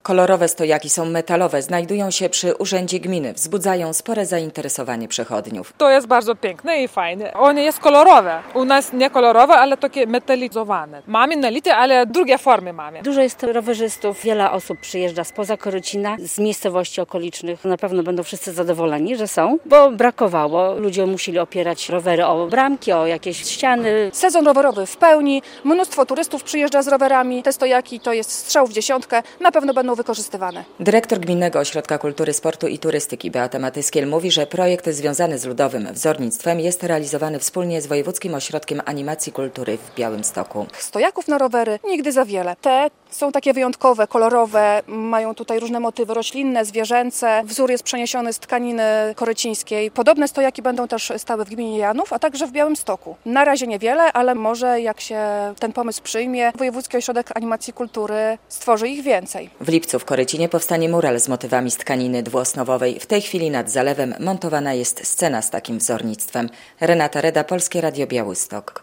Kolorowe stojaki są metalowe, znajdują się przy Urzędzie Gminy, wzbudzają spore zainteresowanie przechodniów. To jest bardzo piękne i fajne. One jest kolorowe. U nas nie kolorowe, ale takie metalizowane. Mamy nalite, ale drugie formy mamy. Dużo jest rowerzystów, wiele osób przyjeżdża spoza Korycina, z miejscowości okolicznych. Na pewno będą wszyscy zadowoleni, że są, bo brakowało. Ludzie musieli opierać rowery o bramki, o jakieś ściany. Sezon rowerowy w pełni, mnóstwo turystów przyjeżdża z rowerami. Te stojaki to jest strzał w dziesiątkę, na pewno będą wykorzystywane. Dyrektor Gminnego Ośrodka Kultury, Sportu i Turystyki Beata Matyskiel mówi, że projekt związany z ludowym wzornictwem jest realizowany wspólnie z Wojewódzkim Ośrodkiem Animacji Kultury w Białymstoku. Stojaków na rowery nigdy za wiele. Te są takie wyjątkowe, kolorowe, mają tutaj różne motywy roślinne, zwierzęce. Wzór jest przeniesiony z tkaniny korycińskiej. Podobne stojaki będą też stały w gminie Janów, a także w Białymstoku. Na razie niewiele, ale może jak się ten pomysł przyjmie, Wojewódzki Ośrodek Animacji Kultury stworzy ich więcej. W lipcu w Korycinie powstanie mural z motywami z tkaniny dwuosnowowej. W tej chwili nad zalewem montowana jest scena z takim wzornictwem. Renata Reda, Polskie Radio Białystok.